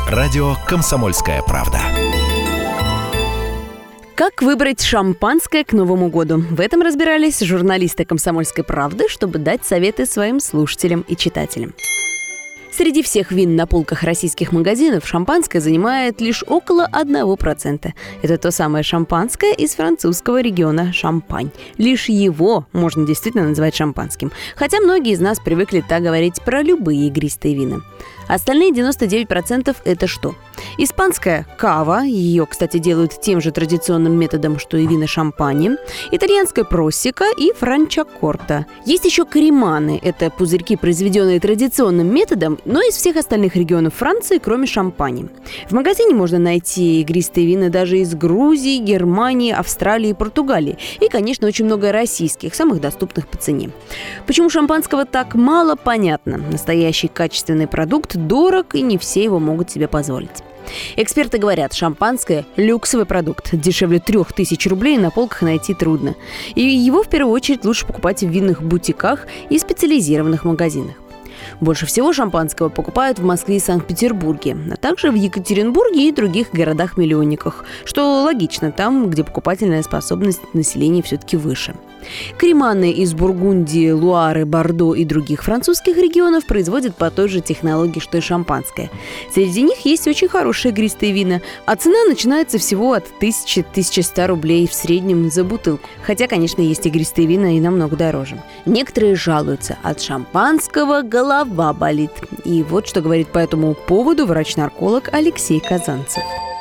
Радио «Комсомольская правда». Как выбрать шампанское к Новому году? В этом разбирались журналисты «Комсомольской правды», чтобы дать советы своим слушателям и читателям. Среди всех вин на полках российских магазинов шампанское занимает лишь около 1%. Это то самое шампанское из французского региона Шампань. Лишь его можно действительно называть шампанским. Хотя многие из нас привыкли так говорить про любые игристые вина. Остальные 99% это что? Испанская кава, ее, кстати, делают тем же традиционным методом, что и вина Шампани, итальянская проссика и франчакорта. Есть еще кариманы, это пузырьки, произведенные традиционным методом, но из всех остальных регионов Франции, кроме Шампани. В магазине можно найти игристые вина даже из Грузии, Германии, Австралии и Португалии. И, конечно, очень много российских, самых доступных по цене. Почему шампанского так мало, понятно. Настоящий качественный продукт дорог, и не все его могут себе позволить. Эксперты говорят, шампанское – люксовый продукт. Дешевле 3000 рублей на полках найти трудно. И его в первую очередь лучше покупать в винных бутиках и специализированных магазинах. Больше всего шампанского покупают в Москве и Санкт-Петербурге, а также в Екатеринбурге и других городах-миллионниках, что логично там, где покупательная способность населения все-таки выше. Креманы из Бургундии, Луары, Бордо и других французских регионов производят по той же технологии, что и шампанское. Среди них есть очень хорошие игристые вина, а цена начинается всего от 1000-1100 рублей в среднем за бутылку. Хотя, конечно, есть игристые вина и намного дороже. Некоторые жалуются, от шампанского голова болит. И вот что говорит по этому поводу врач-нарколог Алексей Казанцев.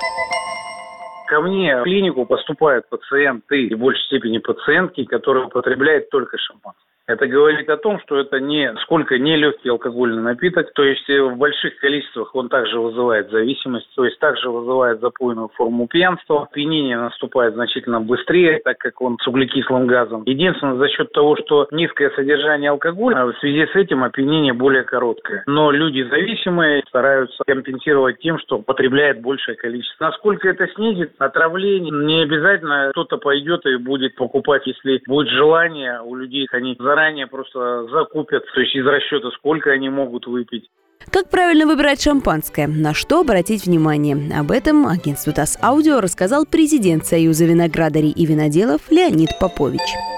Ко мне в клинику поступают пациенты, и в большей степени пациентки, которые употребляют только шампанское. Это говорит о том, что это нисколько не легкий алкогольный напиток, то есть в больших количествах он также вызывает зависимость, то есть также вызывает запойную форму пьянства. Опьянение наступает значительно быстрее, так как он с углекислым газом. Единственное, за счет того, что низкое содержание алкоголя, в связи с этим опьянение более короткое. Но люди зависимые стараются компенсировать тем, что потребляют большее количество. Насколько это снизит отравление, не обязательно кто-то пойдет и будет покупать, если будет желание у людей, они заранее просто закупят, то есть из расчета, сколько они могут выпить. Как правильно выбирать шампанское? На что обратить внимание? Об этом агентству ТАСС Аудио рассказал президент Союза виноградарей и виноделов Леонид Попович.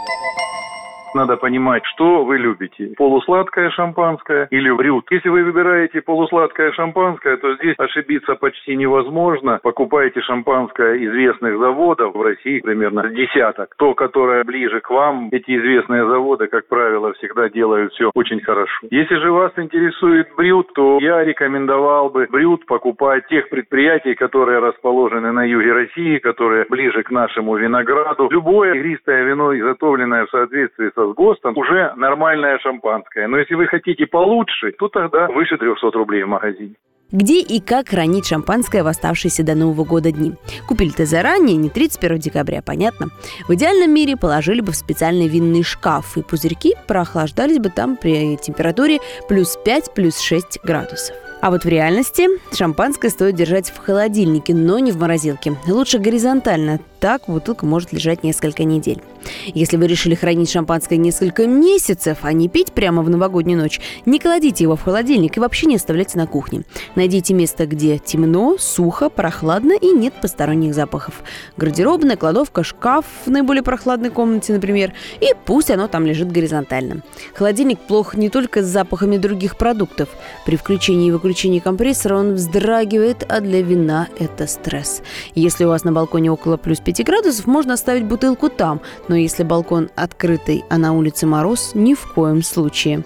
Надо понимать, что вы любите. Полусладкое шампанское или брют. Если вы выбираете полусладкое шампанское, то здесь ошибиться почти невозможно. Покупайте шампанское известных заводов в России, примерно десяток. То, которое ближе к вам, эти известные заводы, как правило, всегда делают все очень хорошо. Если же вас интересует брют, то я рекомендовал бы брют покупать тех предприятий, которые расположены на юге России, которые ближе к нашему винограду. Любое игристое вино, изготовленное в соответствии со ГОСТом, уже нормальное шампанское. Но если вы хотите получше, то тогда выше 300 рублей в магазине. Где и как хранить шампанское в оставшиеся до Нового года дни? Купили-то заранее, не 31 декабря, понятно. В идеальном мире положили бы в специальный винный шкаф, и пузырьки проохлаждались бы там при температуре плюс 5, плюс 6 градусов. А вот в реальности шампанское стоит держать в холодильнике, но не в морозилке. Лучше горизонтально, так бутылка может лежать несколько недель. Если вы решили хранить шампанское несколько месяцев, а не пить прямо в новогоднюю ночь, не кладите его в холодильник и вообще не оставляйте на кухне. Найдите место, где темно, сухо, прохладно и нет посторонних запахов. Гардеробная, кладовка, шкаф в наиболее прохладной комнате, например, и пусть оно там лежит горизонтально. Холодильник плох не только с запахами других продуктов. При включении и выключении компрессора он вздрагивает, а для вина это стресс. Если у вас на балконе около плюс 5 градусов, можно оставить бутылку там, но если балкон открытый, а на улице мороз, ни в коем случае.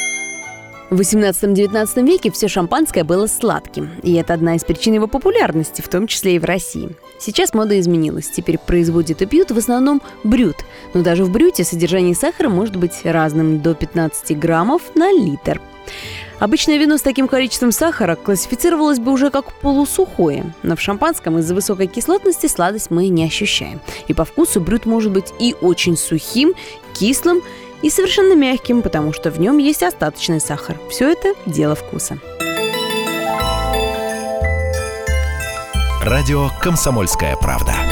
В 18-19 веке все шампанское было сладким, и это одна из причин его популярности, в том числе и в России. Сейчас мода изменилась, теперь производят и пьют в основном брют, но даже в брюте содержание сахара может быть разным, до 15 граммов на литр. Обычное вино с таким количеством сахара классифицировалось бы уже как полусухое, но в шампанском из-за высокой кислотности сладость мы не ощущаем. И по вкусу брют может быть и очень сухим, кислым, и совершенно мягким, потому что в нем есть остаточный сахар. Все это дело вкуса. Радио «Комсомольская правда».